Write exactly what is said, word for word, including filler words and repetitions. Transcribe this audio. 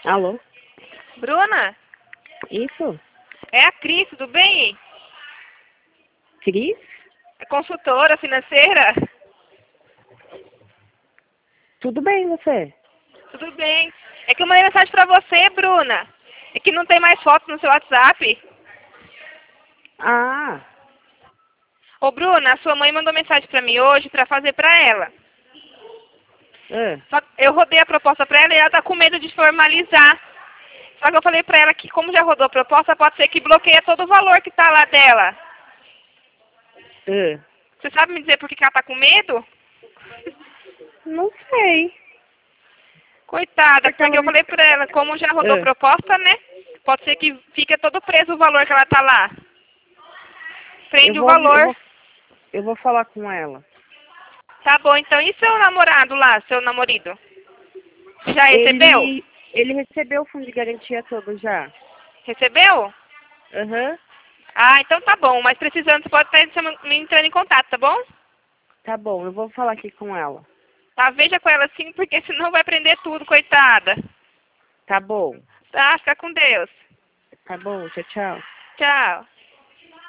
Alô? Bruna? Isso? É a Cris, tudo bem? Cris? É consultora financeira? Tudo bem, você? Tudo bem. É que eu mandei mensagem pra você, Bruna. É que não tem mais foto no seu WhatsApp. Ah, Ô, Bruna, a sua mãe mandou mensagem pra mim hoje pra fazer pra ela. é. Só que eu rodei a proposta pra ela e ela tá com medo de formalizar. Só que eu falei pra ela que como já rodou a proposta, pode ser que bloqueia todo o valor que tá lá dela. é. Você sabe me dizer por que que ela tá com medo? Não sei. Coitada, Porque porque ela eu me... falei pra ela, como já rodou a É. proposta, né? Pode ser que fique todo preso o valor que ela tá lá. Eu Prende o vou, eu valor. vou, eu vou falar com ela. Tá bom, então e seu namorado lá, seu namorado? Já recebeu? Ele, ele recebeu o fundo de garantia todo já. Recebeu? Aham. Ah, então tá bom, mas precisando, você pode estar me entrando em contato, tá bom? Tá bom, eu vou falar aqui com ela. Tá, veja com ela sim, porque senão vai prender tudo, coitada. Tá bom. Tá, fica com Deus. Tá bom, tchau, tchau. Tchau.